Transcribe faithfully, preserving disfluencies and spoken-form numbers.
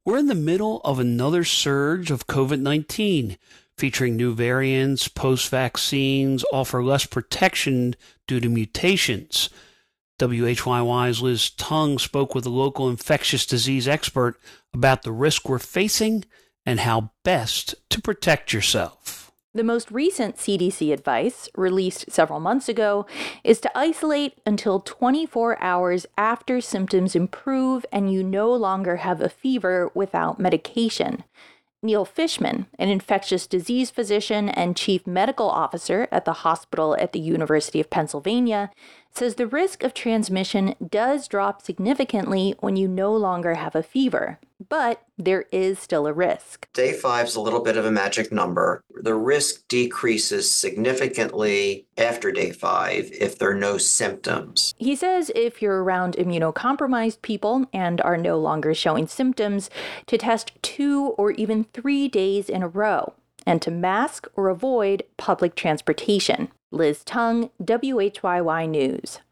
We're in the middle of another surge of COVID nineteen, featuring new variants. Post-vaccines offer less protection due to mutations. W H Y Y's Liz Tung spoke with a local infectious disease expert about the risk we're facing and how best to protect yourself. The most recent C D C advice, released several months ago, is to isolate until twenty-four hours after symptoms improve and you no longer have a fever without medication. Neil Fishman, an infectious disease physician and chief medical officer at the hospital at the University of Pennsylvania, says the risk of transmission does drop significantly when you no longer have a fever, but there is still a risk. Day five is a little bit of a magic number. The risk decreases significantly after day five if there are no symptoms. He says if you're around immunocompromised people and are no longer showing symptoms, to test two or even three days in a row, and to mask or avoid public transportation. Liz Tung, W H Y Y News.